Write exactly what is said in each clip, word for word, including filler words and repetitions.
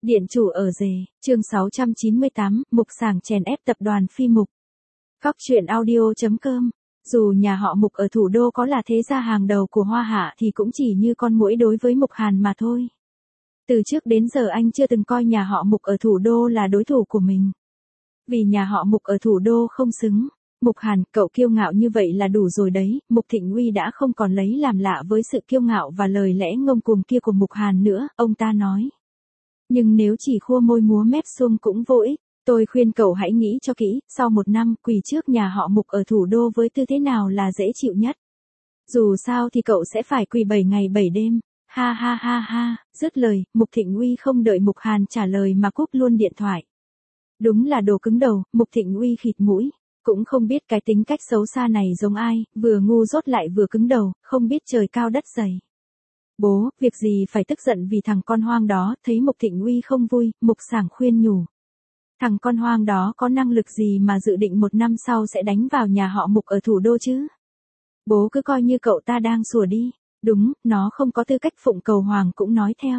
Điện chủ ở rể, chương sáu trăm chín mươi tám, Mục Sảng chèn ép tập đoàn Phi Mục. Góc truyện audio.com. Dù nhà họ Mục ở thủ đô có là thế gia hàng đầu của Hoa Hạ thì cũng chỉ như con muỗi đối với Mục Hàn mà thôi. Từ trước đến giờ anh chưa từng coi nhà họ Mục ở thủ đô là đối thủ của mình. Vì nhà họ Mục ở thủ đô không xứng. Mục Hàn, cậu kiêu ngạo như vậy là đủ rồi đấy. Mục Thịnh Uy đã không còn lấy làm lạ với sự kiêu ngạo và lời lẽ ngông cuồng kia của Mục Hàn nữa, ông ta nói. Nhưng nếu chỉ khua môi múa mép xuông cũng vô ích, tôi khuyên cậu hãy nghĩ cho kỹ, sau một năm quỳ trước nhà họ Mục ở thủ đô với tư thế nào là dễ chịu nhất. Dù sao thì cậu sẽ phải quỳ bảy ngày bảy đêm, ha ha ha ha, dứt lời, Mục Thịnh Uy không đợi Mục Hàn trả lời mà cúp luôn điện thoại. Đúng là đồ cứng đầu, Mục Thịnh Uy khịt mũi, cũng không biết cái tính cách xấu xa này giống ai, vừa ngu dốt lại vừa cứng đầu, không biết trời cao đất dày. Bố, việc gì phải tức giận vì thằng con hoang đó, thấy Mục Thịnh Uy không vui, Mục Sảng khuyên nhủ. Thằng con hoang đó có năng lực gì mà dự định một năm sau sẽ đánh vào nhà họ Mục ở thủ đô chứ? Bố cứ coi như cậu ta đang sủa đi, đúng, nó không có tư cách phụng cầu hoàng cũng nói theo.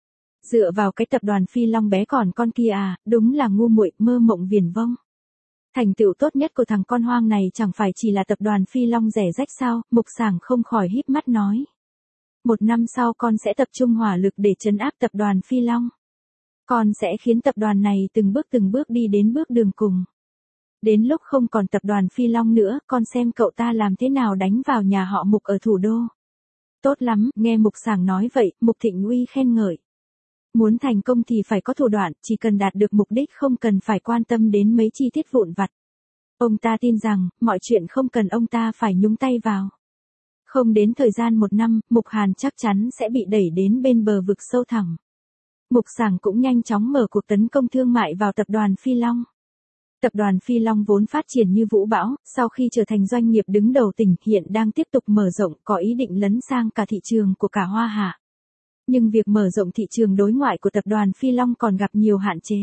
Dựa vào cái tập đoàn Phi Long bé còn con kia à, đúng là ngu muội, mơ mộng viển vông. Thành tựu tốt nhất của thằng con hoang này chẳng phải chỉ là tập đoàn Phi Long rẻ rách sao, Mục Sảng không khỏi híp mắt nói. Một năm sau con sẽ tập trung hỏa lực để trấn áp tập đoàn Phi Long. Con sẽ khiến tập đoàn này từng bước từng bước đi đến bước đường cùng. Đến lúc không còn tập đoàn Phi Long nữa, con xem cậu ta làm thế nào đánh vào nhà họ Mục ở thủ đô. Tốt lắm, nghe Mục Sảng nói vậy, Mục Thịnh Uy khen ngợi. Muốn thành công thì phải có thủ đoạn, chỉ cần đạt được mục đích không cần phải quan tâm đến mấy chi tiết vụn vặt. Ông ta tin rằng, mọi chuyện không cần ông ta phải nhúng tay vào. Không đến thời gian một năm, Mục Hàn chắc chắn sẽ bị đẩy đến bên bờ vực sâu thẳm. Mục Sảng cũng nhanh chóng mở cuộc tấn công thương mại vào tập đoàn Phi Long. Tập đoàn Phi Long vốn phát triển như vũ bão, sau khi trở thành doanh nghiệp đứng đầu tỉnh hiện đang tiếp tục mở rộng, có ý định lấn sang cả thị trường của cả Hoa Hạ. Nhưng việc mở rộng thị trường đối ngoại của tập đoàn Phi Long còn gặp nhiều hạn chế.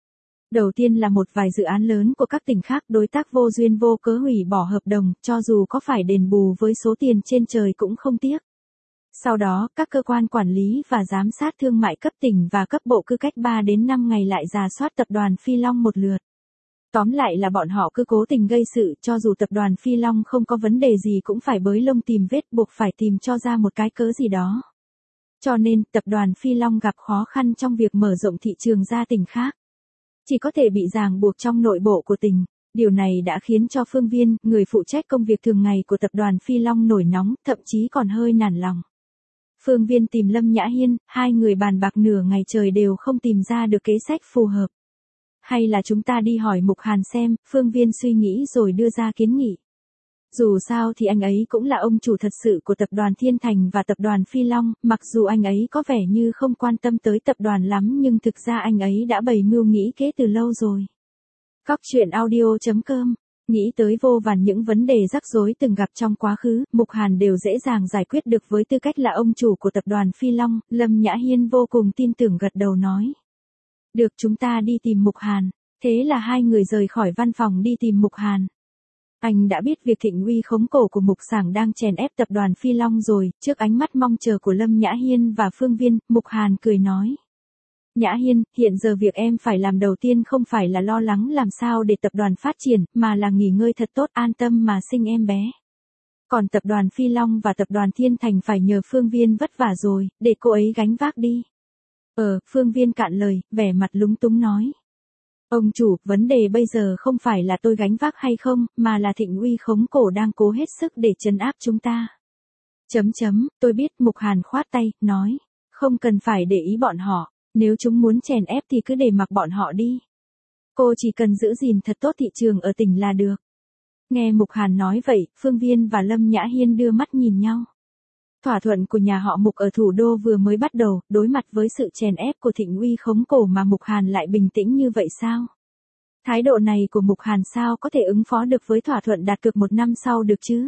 Đầu tiên là một vài dự án lớn của các tỉnh khác đối tác vô duyên vô cớ hủy bỏ hợp đồng, cho dù có phải đền bù với số tiền trên trời cũng không tiếc. Sau đó, các cơ quan quản lý và giám sát thương mại cấp tỉnh và cấp bộ cứ cách ba đến năm ngày lại rà soát tập đoàn Phi Long một lượt. Tóm lại là bọn họ cứ cố tình gây sự, cho dù tập đoàn Phi Long không có vấn đề gì cũng phải bới lông tìm vết, buộc phải tìm cho ra một cái cớ gì đó. Cho nên, tập đoàn Phi Long gặp khó khăn trong việc mở rộng thị trường ra tỉnh khác. Chỉ có thể bị ràng buộc trong nội bộ của tỉnh. Điều này đã khiến cho Phương Viên, người phụ trách công việc thường ngày của tập đoàn Phi Long nổi nóng, thậm chí còn hơi nản lòng. Phương Viên tìm Lâm Nhã Hiên, hai người bàn bạc nửa ngày trời đều không tìm ra được kế sách phù hợp. Hay là chúng ta đi hỏi Mục Hàn xem, Phương Viên suy nghĩ rồi đưa ra kiến nghị. Dù sao thì anh ấy cũng là ông chủ thật sự của tập đoàn Thiên Thành và tập đoàn Phi Long, mặc dù anh ấy có vẻ như không quan tâm tới tập đoàn lắm nhưng thực ra anh ấy đã bày mưu nghĩ kế từ lâu rồi. Góc truyện audio.com. Nghĩ tới vô vàn những vấn đề rắc rối từng gặp trong quá khứ, Mục Hàn đều dễ dàng giải quyết được với tư cách là ông chủ của tập đoàn Phi Long, Lâm Nhã Hiên vô cùng tin tưởng gật đầu nói. Được, chúng ta đi tìm Mục Hàn. Thế là hai người rời khỏi văn phòng đi tìm Mục Hàn. Anh đã biết việc Thịnh Uy khống cổ của Mục Sảng đang chèn ép tập đoàn Phi Long rồi, trước ánh mắt mong chờ của Lâm Nhã Hiên và Phương Viên, Mục Hàn cười nói. Nhã Hiên, hiện giờ việc em phải làm đầu tiên không phải là lo lắng làm sao để tập đoàn phát triển, mà là nghỉ ngơi thật tốt an tâm mà sinh em bé. Còn tập đoàn Phi Long và tập đoàn Thiên Thành phải nhờ Phương Viên vất vả rồi, để cô ấy gánh vác đi. Ờ, Phương Viên cạn lời, vẻ mặt lúng túng nói. Ông chủ, vấn đề bây giờ không phải là tôi gánh vác hay không, mà là Thịnh Uy khống cổ đang cố hết sức để trấn áp chúng ta. Chấm chấm, tôi biết, Mục Hàn khoát tay, nói. Không cần phải để ý bọn họ, nếu chúng muốn chèn ép thì cứ để mặc bọn họ đi. Cô chỉ cần giữ gìn thật tốt thị trường ở tỉnh là được. Nghe Mục Hàn nói vậy, Phương Viên và Lâm Nhã Hiên đưa mắt nhìn nhau. Thỏa thuận của nhà họ Mục ở thủ đô vừa mới bắt đầu, đối mặt với sự chèn ép của Thịnh Uy khống cổ mà Mục Hàn lại bình tĩnh như vậy sao? Thái độ này của Mục Hàn sao có thể ứng phó được với thỏa thuận đạt cược một năm sau được chứ?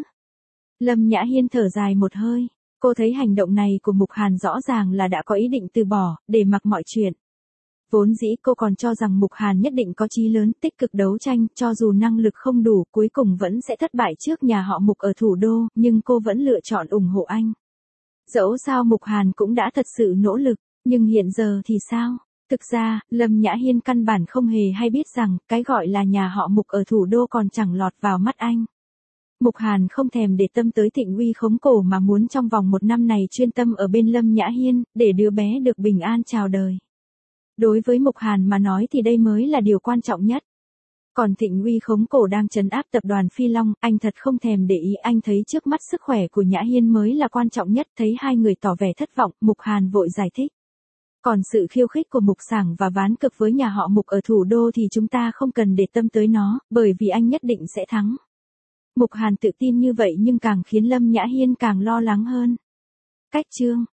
Lâm Nhã Hiên thở dài một hơi, cô thấy hành động này của Mục Hàn rõ ràng là đã có ý định từ bỏ, để mặc mọi chuyện. Vốn dĩ cô còn cho rằng Mục Hàn nhất định có chí lớn, tích cực đấu tranh, cho dù năng lực không đủ, cuối cùng vẫn sẽ thất bại trước nhà họ Mục ở thủ đô, nhưng cô vẫn lựa chọn ủng hộ anh. Dẫu sao Mục Hàn cũng đã thật sự nỗ lực, nhưng hiện giờ thì sao? Thực ra, Lâm Nhã Hiên căn bản không hề hay biết rằng, cái gọi là nhà họ Mục ở thủ đô còn chẳng lọt vào mắt anh. Mục Hàn không thèm để tâm tới Thịnh Uy khống cổ mà muốn trong vòng một năm này chuyên tâm ở bên Lâm Nhã Hiên, để đứa bé được bình an chào đời. Đối với Mục Hàn mà nói thì đây mới là điều quan trọng nhất. Còn Thịnh Uy khống cổ đang trấn áp tập đoàn Phi Long, anh thật không thèm để ý, anh thấy trước mắt sức khỏe của Nhã Hiên mới là quan trọng nhất. Thấy hai người tỏ vẻ thất vọng, Mục Hàn vội giải thích. Còn sự khiêu khích của Mục Sảng và ván cực với nhà họ Mục ở thủ đô thì chúng ta không cần để tâm tới nó, bởi vì anh nhất định sẽ thắng. Mục Hàn tự tin như vậy nhưng càng khiến Lâm Nhã Hiên càng lo lắng hơn. Cách chương